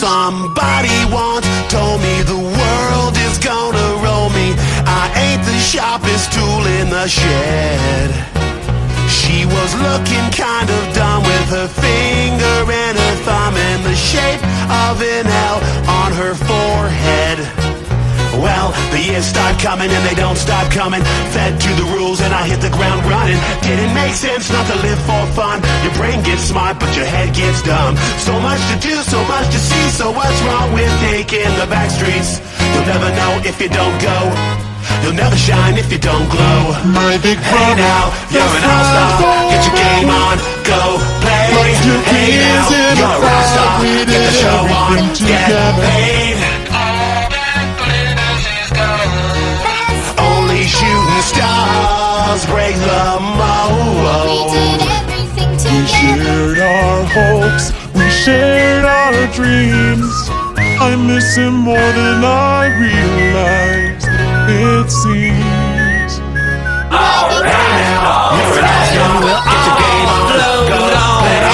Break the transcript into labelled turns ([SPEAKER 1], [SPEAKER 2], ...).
[SPEAKER 1] Somebody once told me the world is gonna roll me. I ain't the sharpest tool in the shed. She was looking kind of dumb with her finger and her thumb in the shape of an L on her forehead. Well, the years start coming and they don't stop coming. Fed to the rules and I hit the ground running. Didn't make sense not to live for fun. Your brain gets smart but your head gets dumb. So much to do, so much to see. So what's wrong with taking the back streets? You'll never know if you don't go. You'll never shine if you don't glow.
[SPEAKER 2] My big
[SPEAKER 1] Hey
[SPEAKER 2] brother,
[SPEAKER 1] now, you're an all-star. Get your game on, go play. Hey now, you're a rock star. Get the show on, get paid. Only shooting stars break the mold.
[SPEAKER 2] We shared our hopes, we shared our dreams. I miss him more than I realized, it seems.
[SPEAKER 1] Hey now, you're an all-star. Get your game on, go play.